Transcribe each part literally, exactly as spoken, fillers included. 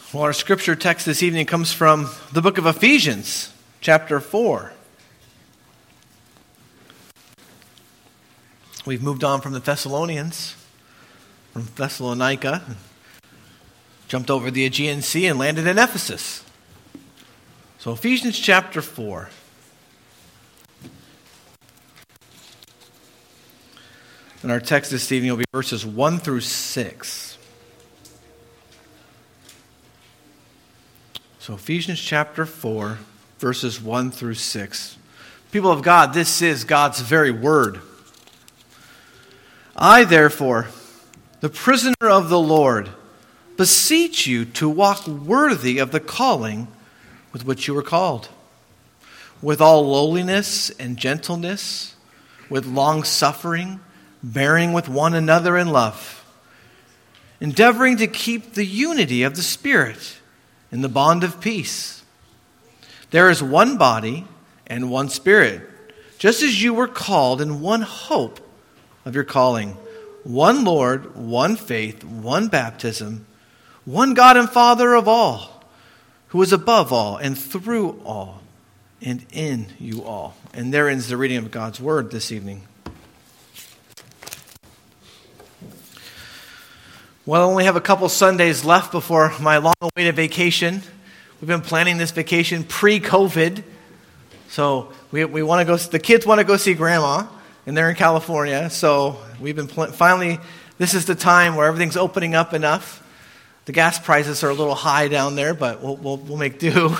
Well, our scripture text this evening comes from the book of Ephesians, chapter four. We've moved on from the Thessalonians, from Thessalonica, jumped over the Aegean Sea and landed in Ephesus. So Ephesians chapter four. And our text this evening will be verses one through six. So Ephesians chapter four, verses one through six. People of God, this is God's very word. I, therefore, the prisoner of the Lord, beseech you to walk worthy of the calling with which you were called, with all lowliness and gentleness, with long-suffering, bearing with one another in love, endeavoring to keep the unity of the Spirit in the bond of peace. There is one body and one Spirit, just as you were called in one hope of your calling, one Lord, one faith, one baptism, one God and Father of all, who is above all and through all and in you all. And there ends the reading of God's word this evening. Well, I only have a couple Sundays left before my long-awaited vacation. We've been planning this vacation pre-COVID. So we we want to go. The kids want to go see Grandma, and they're in California. So we've been pl- finally. This is the time where everything's opening up enough. The gas prices are a little high down there, but we'll we'll, we'll make do.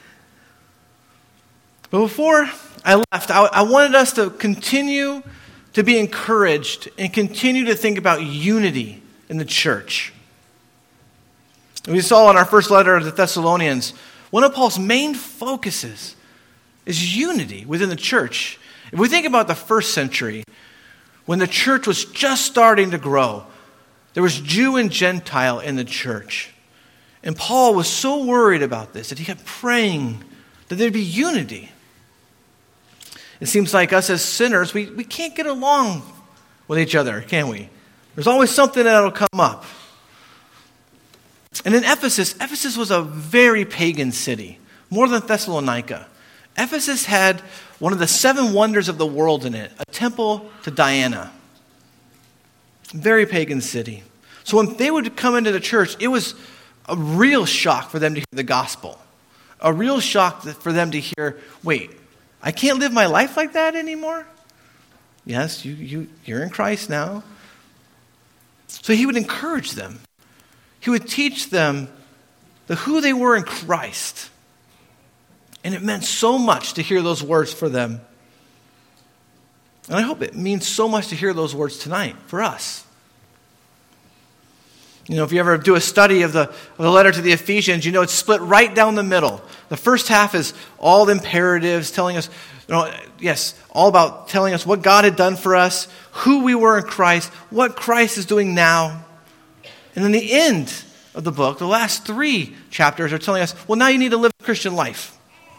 But before I left, I, I wanted us to continue to be encouraged and continue to think about unity in the church. We saw in our first letter to the Thessalonians, one of Paul's main focuses is unity within the church. If we think about the first century, when the church was just starting to grow, there was Jew and Gentile in the church. And Paul was so worried about this that he kept praying that there'd be unity. It seems like us as sinners, we, we can't get along with each other, can we? There's always something that'll come up. And in Ephesus, Ephesus was a very pagan city, more than Thessalonica. Ephesus had one of the seven wonders of the world in it, a temple to Diana. Very pagan city. So when they would come into the church, it was a real shock for them to hear the gospel. A real shock for them to hear, wait, I can't live my life like that anymore? Yes, you, you, you're in Christ now. So he would encourage them. He would teach them the who they were in Christ. And it meant so much to hear those words for them. And I hope it means so much to hear those words tonight for us. You know, if you ever do a study of the, of the letter to the Ephesians, you know it's split right down the middle. The first half is all the imperatives, telling us, you know, yes, all about telling us what God had done for us, who we were in Christ, what Christ is doing now. And then the end of the book, the last three chapters are telling us, well, now you need to live a Christian life.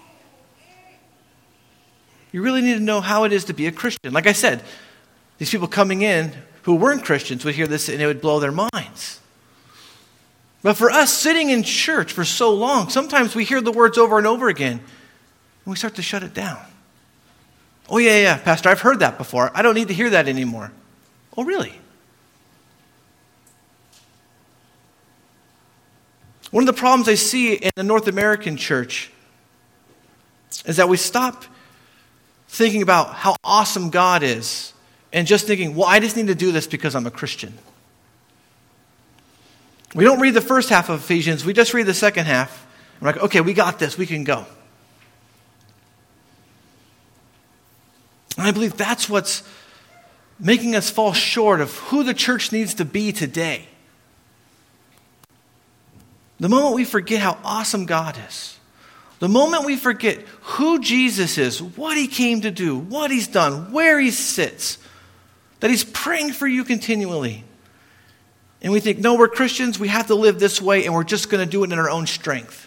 You really need to know how it is to be a Christian. Like I said, these people coming in who weren't Christians would hear this and it would blow their minds. But for us sitting in church for so long, sometimes we hear the words over and over again, and we start to shut it down. Oh, yeah, yeah, Pastor, I've heard that before. I don't need to hear that anymore. Oh, really? One of the problems I see in the North American church is that we stop thinking about how awesome God is and just thinking, well, I just need to do this because I'm a Christian. We don't read the first half of Ephesians. We just read the second half. We're like, okay, we got this. We can go. And I believe that's what's making us fall short of who the church needs to be today. The moment we forget how awesome God is, the moment we forget who Jesus is, what he came to do, what he's done, where he sits, that he's praying for you continually. And we think, no, we're Christians, we have to live this way, and we're just going to do it in our own strength.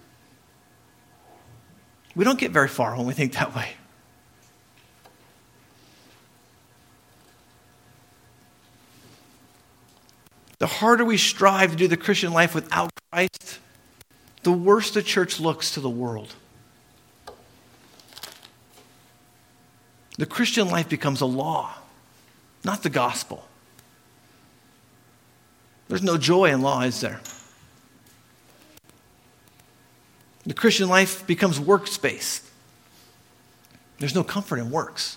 We don't get very far when we think that way. The harder we strive to do the Christian life without Christ, the worse the church looks to the world. The Christian life becomes a law, not the gospel. There's no joy in law, is there? The Christian life becomes works-based. There's no comfort in works.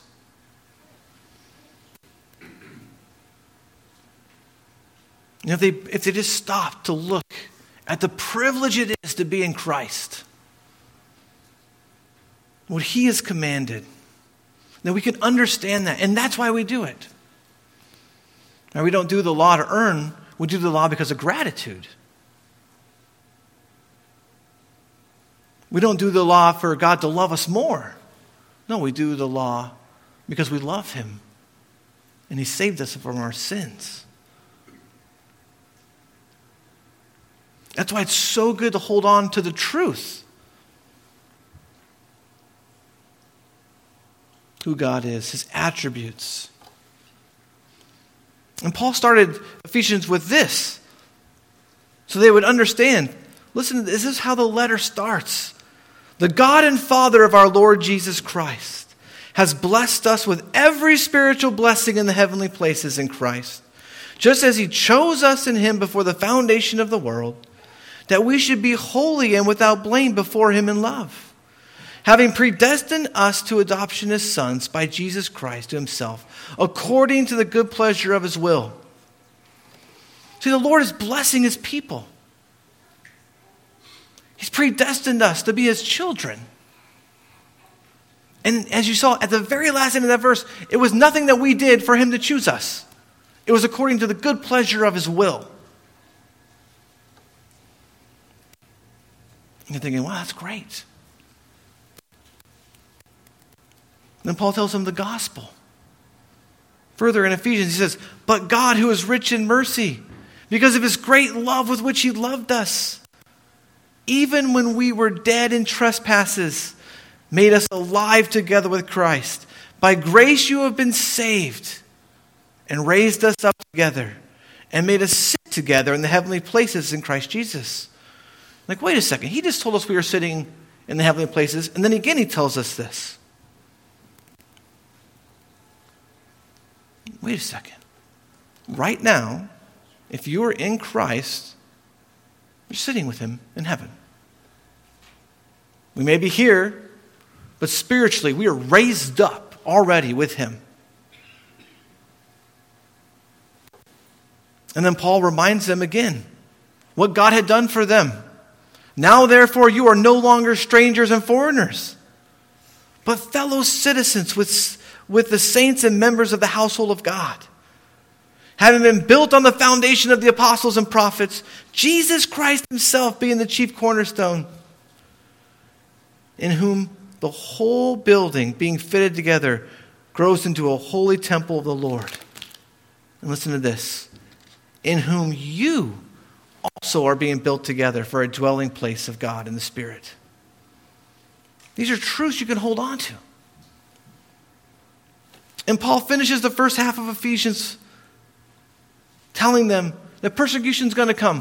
You know, if they, if they just stop to look at the privilege it is to be in Christ, what he has commanded, then we can understand that. And that's why we do it. Now, we don't do the law to earn. We do the law because of gratitude. We don't do the law for God to love us more. No, we do the law because we love him. And he saved us from our sins. That's why it's so good to hold on to the truth. Who God is, his attributes. And Paul started Ephesians with this, so they would understand. Listen, this is how the letter starts. The God and Father of our Lord Jesus Christ has blessed us with every spiritual blessing in the heavenly places in Christ, just as he chose us in him before the foundation of the world, that we should be holy and without blame before him in love, having predestined us to adoption as sons by Jesus Christ to himself, according to the good pleasure of his will. See, the Lord is blessing his people. He's predestined us to be his children. And as you saw at the very last end of that verse, it was nothing that we did for him to choose us. It was according to the good pleasure of his will. And you're thinking, wow, that's great. Then Paul tells them the gospel. Further in Ephesians, he says, but God who is rich in mercy, because of his great love with which he loved us, even when we were dead in trespasses, made us alive together with Christ. By grace you have been saved, and raised us up together, and made us sit together in the heavenly places in Christ Jesus. Like, wait a second, he just told us we were sitting in the heavenly places, and then again he tells us this. Wait a second. Right now, if you are in Christ, you're sitting with him in heaven. We may be here, but spiritually we are raised up already with him. And then Paul reminds them again what God had done for them. Now, therefore, you are no longer strangers and foreigners, but fellow citizens with, with the saints and members of the household of God, having been built on the foundation of the apostles and prophets, Jesus Christ himself being the chief cornerstone, in whom the whole building being fitted together grows into a holy temple of the Lord. And listen to this. In whom you also are being built together for a dwelling place of God in the Spirit. These are truths you can hold on to. And Paul finishes the first half of Ephesians telling them that persecution is going to come.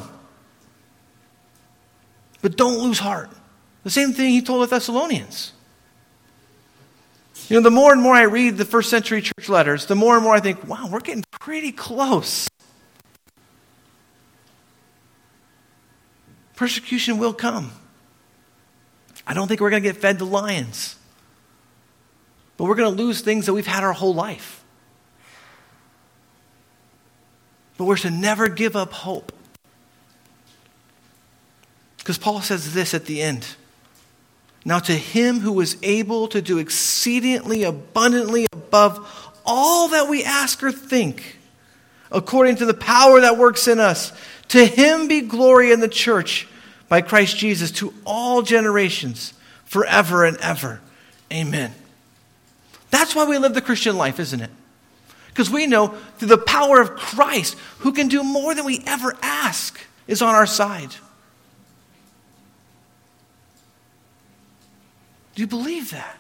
But don't lose heart. The same thing he told the Thessalonians. You know, the more and more I read the first century church letters, the more and more I think, wow, we're getting pretty close. Persecution will come. I don't think we're going to get fed to lions. But we're going to lose things that we've had our whole life. But we're to never give up hope. Because Paul says this at the end. Now to him who is able to do exceedingly abundantly above all that we ask or think, according to the power that works in us, to him be glory in the church by Christ Jesus to all generations, forever and ever. Amen. That's why we live the Christian life, isn't it? Because we know through the power of Christ, who can do more than we ever ask, is on our side. Do you believe that?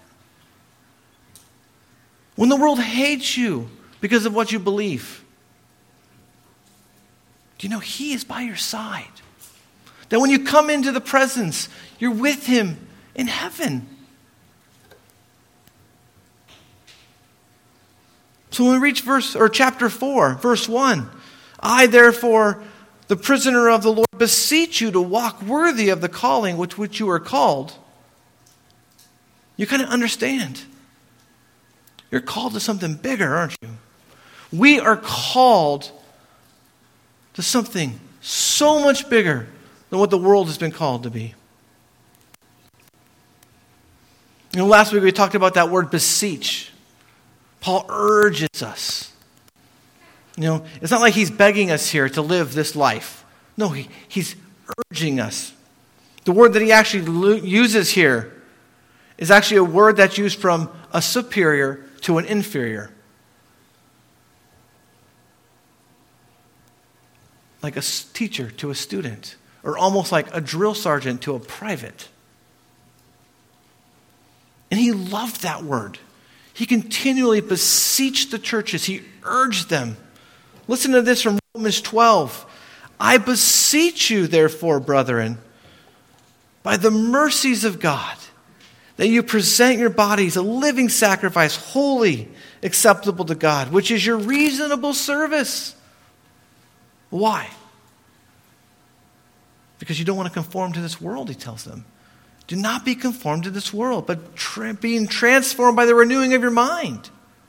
When the world hates you because of what you believe, do you know he is by your side? That when you come into the presence, you're with him in heaven. So when we reach verse or chapter four, verse one, I therefore, the prisoner of the Lord, beseech you to walk worthy of the calling with which you are called. You kind of understand. You're called to something bigger, aren't you? We are called to something so much bigger than what the world has been called to be. You know, last week we talked about that word beseech. Paul urges us. You know, it's not like he's begging us here to live this life. No, he, he's urging us. The word that he actually uses here is actually a word that's used from a superior to an inferior. Like a teacher to a student, or almost like a drill sergeant to a private. And he loved that word. He continually beseeched the churches. He urged them. Listen to this from Romans twelve. I beseech you, therefore, brethren, by the mercies of God, that you present your bodies a living sacrifice, holy, acceptable to God, which is your reasonable service. Why? Because you don't want to conform to this world, he tells them. Do not be conformed to this world, but tra- being transformed by the renewing of your mind.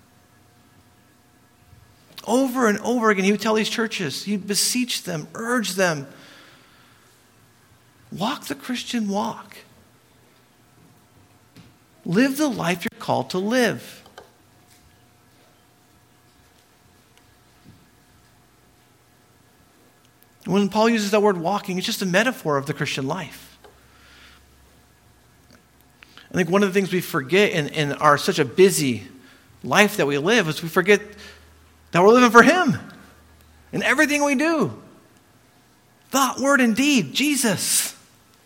Over and over again, he would tell these churches, he'd beseech them, urge them, walk the Christian walk. Live the life you're called to live. When Paul uses that word walking, it's just a metaphor of the Christian life. I think one of the things we forget in, in our such a busy life that we live is we forget that we're living for him in everything we do. Thought, word, and deed, Jesus.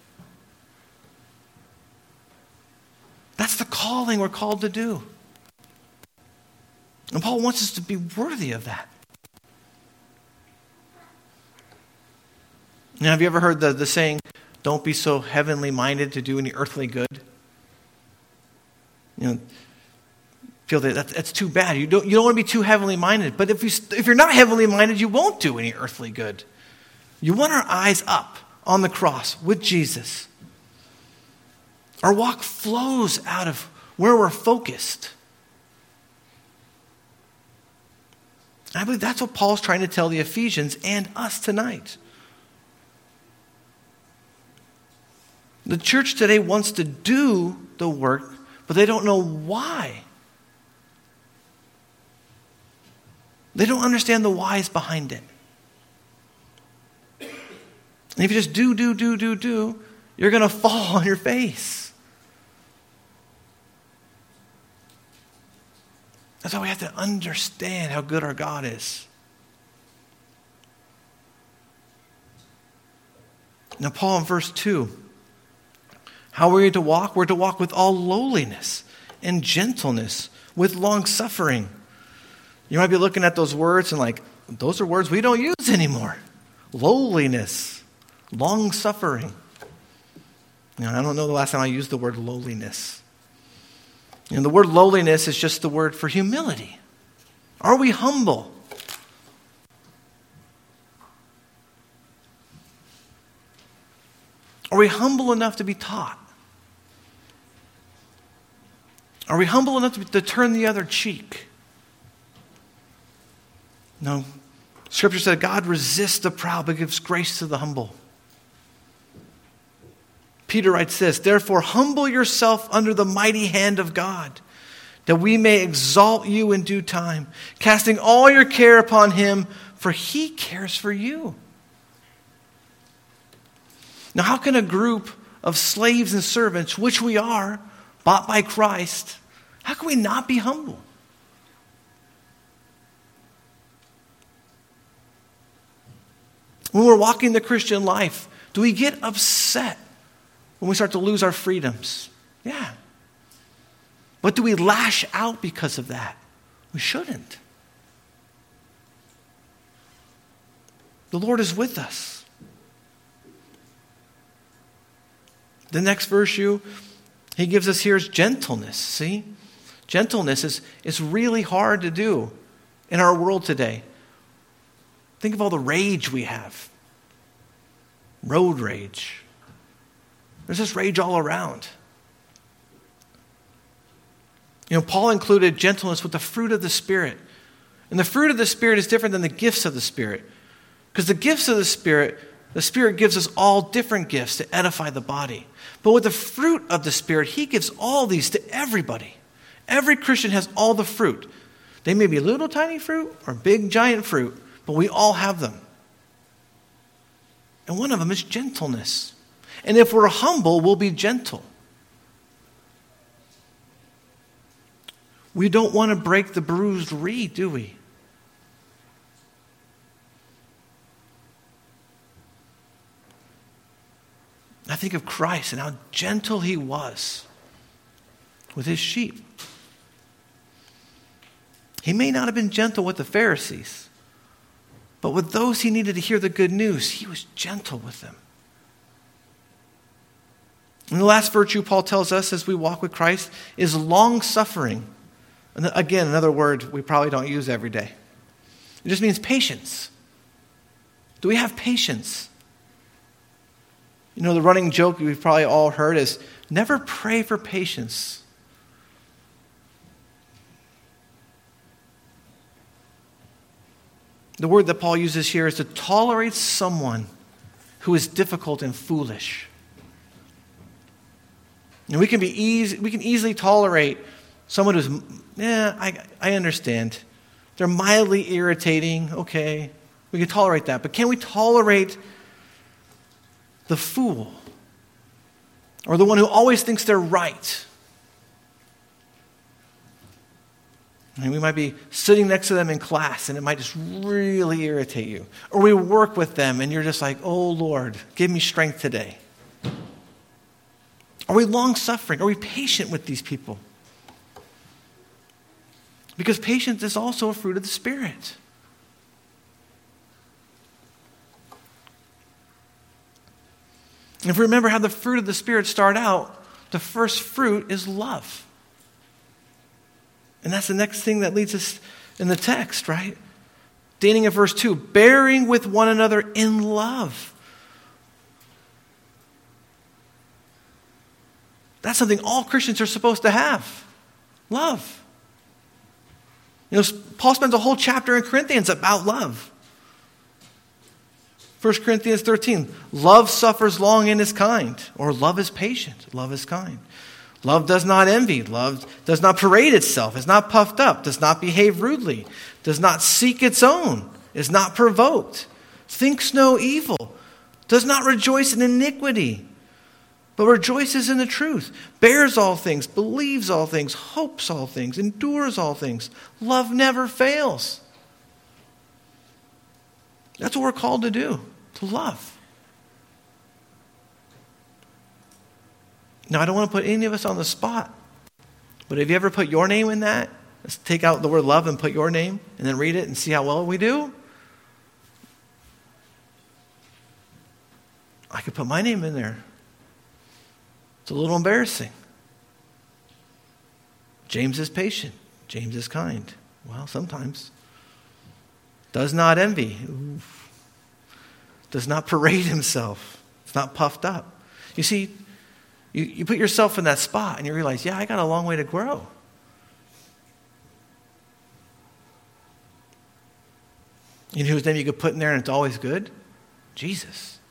That's the calling we're called to do. And Paul wants us to be worthy of that. Now, have you ever heard the, the saying, don't be so heavenly minded to do any earthly good? You know, feel that that's, that's too bad. You don't, you don't want to be too heavenly minded. But if, you, if you're not heavenly minded, you won't do any earthly good. You want our eyes up on the cross with Jesus. Our walk flows out of where we're focused. And I believe that's what Paul's trying to tell the Ephesians and us tonight. The church today wants to do the work, but they don't know why. They don't understand the whys behind it. And if you just do, do, do, do, do, you're going to fall on your face. That's why we have to understand how good our God is. Now, Paul in verse two, how are we to walk? We're to walk with all lowliness and gentleness, with long suffering. You might be looking at those words and like, those are words we don't use anymore. Lowliness, long suffering. You know, I don't know the last time I used the word lowliness. You know, the word lowliness is just the word for humility. Are we humble? Are we humble enough to be taught? Are we humble enough to, to turn the other cheek? No. Scripture said God resists the proud but gives grace to the humble. Peter writes this, therefore humble yourself under the mighty hand of God, that we may exalt you in due time, casting all your care upon him, for he cares for you. Now, how can a group of slaves and servants, which we are, bought by Christ, how can we not be humble? When we're walking the Christian life, do we get upset when we start to lose our freedoms? Yeah. But do we lash out because of that? We shouldn't. The Lord is with us. The next virtue he gives us here is gentleness. See? Gentleness is, is really hard to do in our world today. Think of all the rage we have. Road rage. There's this rage all around. You know, Paul included gentleness with the fruit of the Spirit. And the fruit of the Spirit is different than the gifts of the Spirit. Because the gifts of the Spirit, the Spirit gives us all different gifts to edify the body. But with the fruit of the Spirit, he gives all these to everybody. Every Christian has all the fruit. They may be little tiny fruit or big giant fruit, but we all have them. And one of them is gentleness. And if we're humble, we'll be gentle. We don't want to break the bruised reed, do we? I think of Christ and how gentle he was with his sheep. He may not have been gentle with the Pharisees, but with those he needed to hear the good news, he was gentle with them. And the last virtue Paul tells us as we walk with Christ is long-suffering. And again, another word we probably don't use every day. It just means patience. Do we have patience? You know, the running joke we've probably all heard is, never pray for patience. The word that Paul uses here is to tolerate someone who is difficult and foolish. And we can be easy, we can easily tolerate someone who's, yeah, I, I understand. They're mildly irritating, okay. We can tolerate that. But can we tolerate the fool? Or the one who always thinks they're right? I mean, we might be sitting next to them in class and it might just really irritate you. Or we work with them and you're just like, oh Lord, give me strength today. Are we long-suffering? Are we patient with these people? Because patience is also a fruit of the Spirit. If we remember how the fruit of the Spirit start out, the first fruit is love. And that's the next thing that leads us in the text, right? Beginning of verse two, bearing with one another in love. That's something all Christians are supposed to have. Love. You know, Paul spends a whole chapter in Corinthians about love. First Corinthians thirteen, love suffers long and is kind, or love is patient, love is kind. Love does not envy, love does not parade itself, is not puffed up, does not behave rudely, does not seek its own, is not provoked, thinks no evil, does not rejoice in iniquity, but rejoices in the truth, bears all things, believes all things, hopes all things, endures all things. Love never fails. That's what we're called to do, to love. Now, I don't want to put any of us on the spot, but have you ever put your name in that? Let's take out the word love and put your name and then read it and see how well we do. I could put my name in there. It's a little embarrassing. James is patient. James is kind. Well, sometimes. Does not envy. Oof. Does not parade himself. It's not puffed up. You see, you, you put yourself in that spot and you realize, yeah, I got a long way to grow. You know whose name you could put in there and it's always good? Jesus.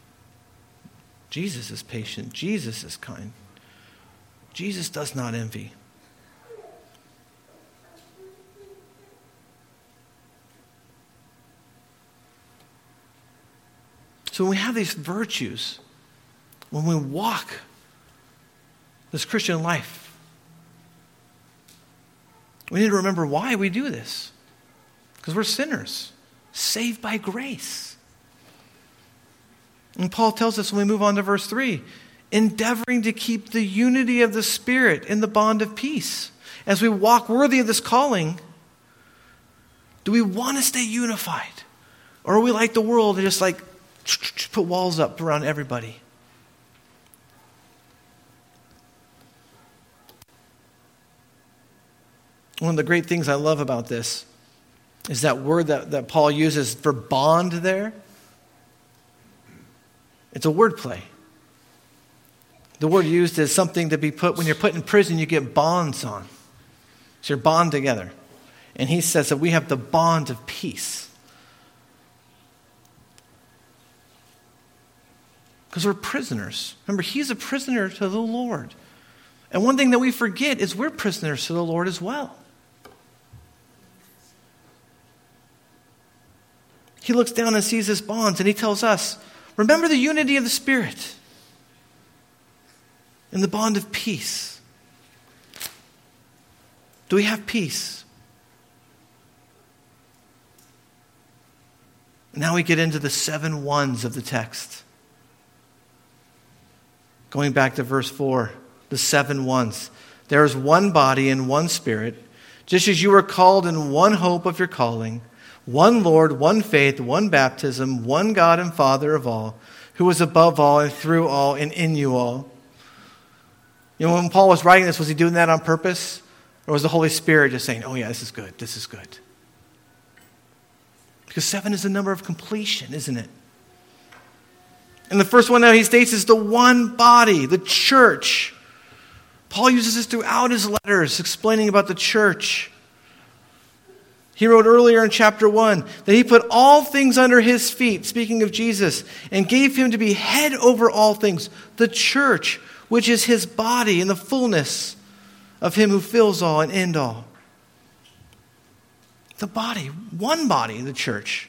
Jesus is patient. Jesus is kind. Jesus does not envy. So when we have these virtues, when we walk this Christian life, we need to remember why we do this. Because we're sinners, saved by grace. And Paul tells us when we move on to verse three, endeavoring to keep the unity of the Spirit in the bond of peace. As we walk worthy of this calling, do we want to stay unified? Or are we like the world and just like put walls up around everybody? One of the great things I love about this is that word that, that Paul uses for bond there. It's a word play. The word used is something to be put, when you're put in prison, you get bonds on. So you're bond together. And he says that we have the bond of peace. Because we're prisoners. Remember, he's a prisoner to the Lord. And one thing that we forget is we're prisoners to the Lord as well. He looks down and sees his bonds, and he tells us, remember the unity of the Spirit and the bond of peace. Do we have peace? Now we get into the seven ones of the text. Going back to verse four, the seven ones. There is one body and one Spirit, just as you were called in one hope of your calling, one Lord, one faith, one baptism, one God and Father of all, who is above all and through all and in you all. You know, when Paul was writing this, was he doing that on purpose? Or was the Holy Spirit just saying, oh yeah, this is good, this is good? Because seven is the number of completion, isn't it? And the first one that he states is the one body, the church. Paul uses this throughout his letters, explaining about the church. He wrote earlier in chapter one that he put all things under his feet, speaking of Jesus, and gave him to be head over all things, the church, which is his body in the fullness of him who fills all and end all. The body, one body, the church.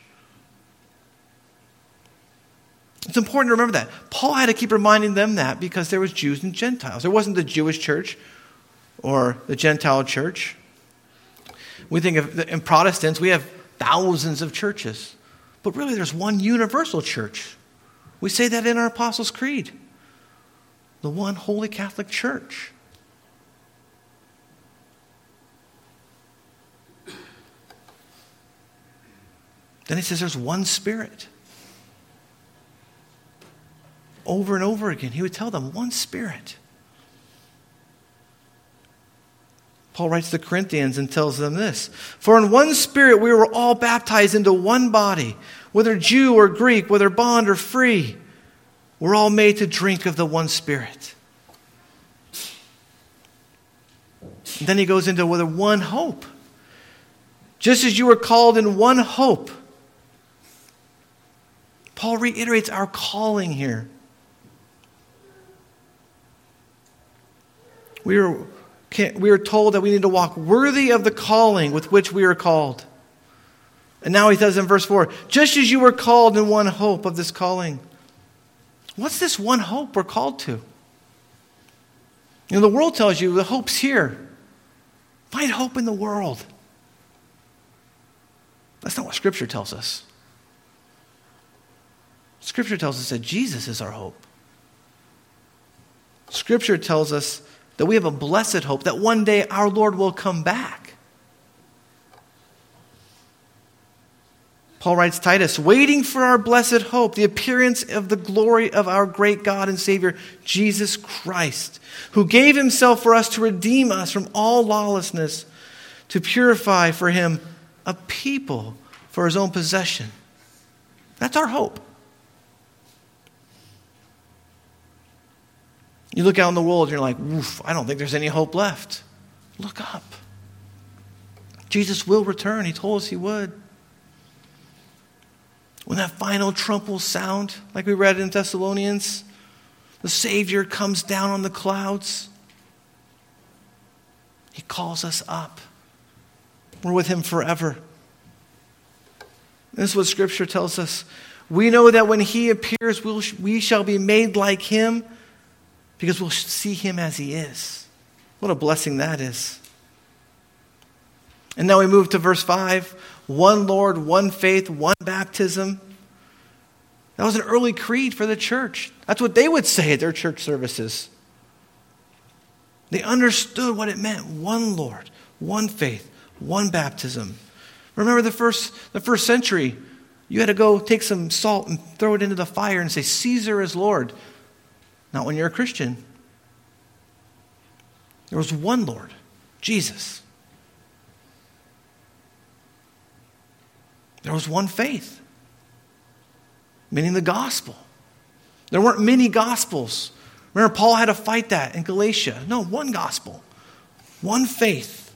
It's important to remember that. Paul had to keep reminding them that because there was Jews and Gentiles. There wasn't the Jewish church or the Gentile church. We think of, in Protestants, we have thousands of churches. But really, there's one universal church. We say that in our Apostles' Creed. The one holy Catholic Church. Then he says there's one Spirit. Over and over again, he would tell them, one Spirit. Paul writes to the Corinthians and tells them this. For in one Spirit we were all baptized into one body, whether Jew or Greek, whether bond or free. We're all made to drink of the one Spirit. And then he goes into with a one hope. Just as you were called in one hope. Paul reiterates our calling here. We are, we are told that we need to walk worthy of the calling with which we are called. And now he says in verse four, just as you were called in one hope of this calling. What's this one hope we're called to? You know, the world tells you the hope's here. Find hope in the world. That's not what Scripture tells us. Scripture tells us that Jesus is our hope. Scripture tells us that we have a blessed hope, that one day our Lord will come back. Paul writes Titus, waiting for our blessed hope, the appearance of the glory of our great God and Savior, Jesus Christ, who gave himself for us to redeem us from all lawlessness, to purify for him a people for his own possession. That's our hope. You look out in the world and you're like, oof, I don't think there's any hope left. Look up. Jesus will return. He told us he would. When that final trump will sound, like we read in Thessalonians, the Savior comes down on the clouds. He calls us up. We're with him forever. This is what Scripture tells us. We know that when he appears, we'll, we shall be made like him because we'll see him as he is. What a blessing that is. And now we move to verse five. One Lord, one faith, one baptism. That was an early creed for the church. That's what they would say at their church services. They understood what it meant. One Lord, one faith, one baptism. Remember the first, the first century, you had to go take some salt and throw it into the fire and say, Caesar is Lord. Not when you're a Christian. There was one Lord, Jesus. There was one faith, meaning the gospel. There weren't many gospels. Remember, Paul had to fight that in Galatia. No, one gospel, one faith.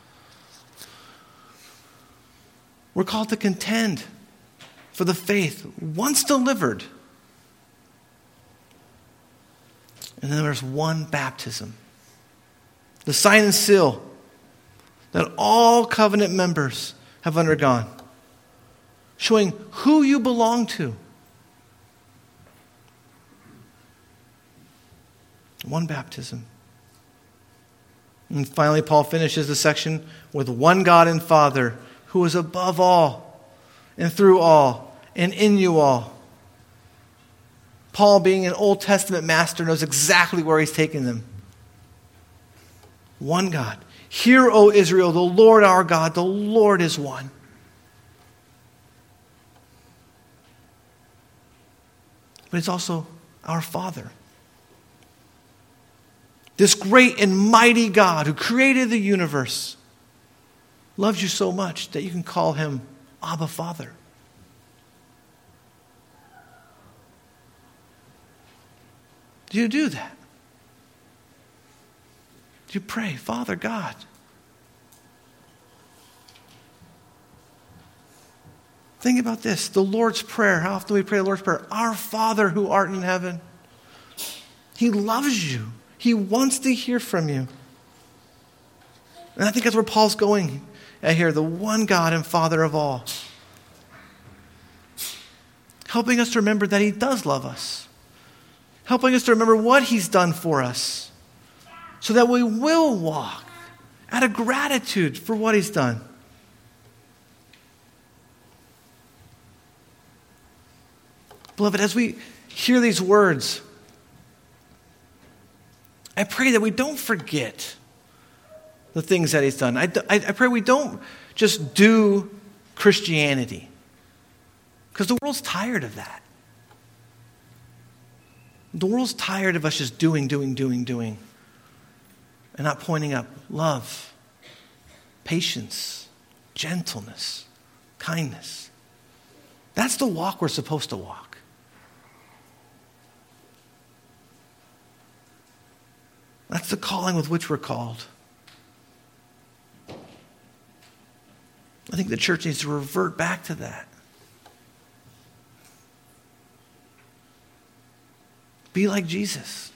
We're called to contend for the faith once delivered. And then there's one baptism, the sign and seal that all covenant members have undergone, showing who you belong to. One baptism. And finally, Paul finishes the section with one God and Father who is above all and through all and in you all. Paul, being an Old Testament master, knows exactly where he's taking them. One God. Hear, O Israel, the Lord our God, the Lord is one. But he's also our Father. This great and mighty God who created the universe loves you so much that you can call him Abba Father. Do you do that? Do you pray, Father God? Think about this, the Lord's Prayer. How often do we pray the Lord's Prayer? Our Father who art in heaven. He loves you. He wants to hear from you. And I think that's where Paul's going at here, the one God and Father of all. Helping us to remember that he does love us. Helping us to remember what he's done for us, so that we will walk out of gratitude for what he's done. Beloved, as we hear these words, I pray that we don't forget the things that he's done. I, I, I pray we don't just do Christianity, because the world's tired of that. The world's tired of us just doing, doing, doing, doing, and not pointing up love, patience, gentleness, kindness. That's the walk we're supposed to walk. That's the calling with which we're called. I think the church needs to revert back to that. Be like Jesus.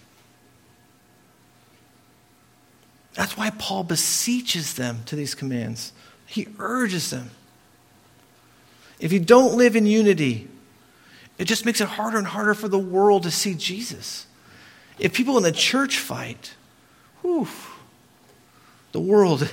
That's why Paul beseeches them to these commands. He urges them. If you don't live in unity, it just makes it harder and harder for the world to see Jesus. If people in the church fight, whew, the world.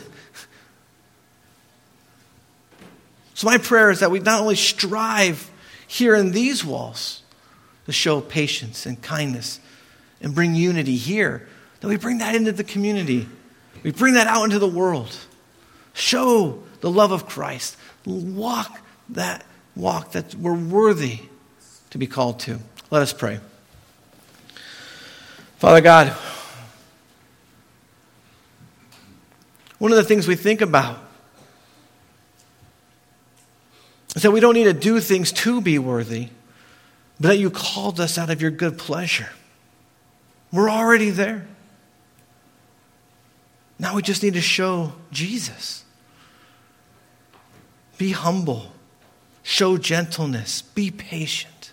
So my prayer is that we not only strive here in these walls to show patience and kindness and bring unity here, that we bring that into the community. We bring that out into the world. Show the love of Christ. Walk that walk that we're worthy to be called to. Let us pray. Father God, one of the things we think about is that we don't need to do things to be worthy, but that you called us out of your good pleasure. We're already there. Now we just need to show Jesus. Be humble. Show gentleness. Be patient.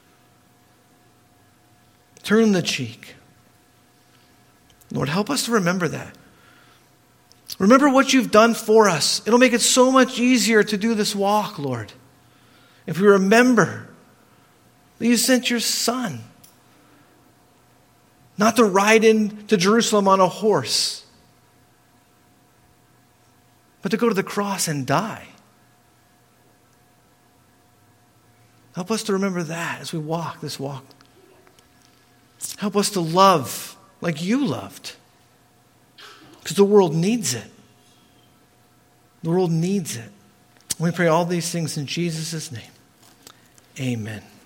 Turn the cheek. Lord, help us to remember that. Remember what you've done for us. It'll make it so much easier to do this walk, Lord, if we remember that you sent your Son not to ride into Jerusalem on a horse, but to go to the cross and die. Help us to remember that as we walk this walk. Help us to love like you loved, because the world needs it. The world needs it. We pray all these things in Jesus' name. Amen.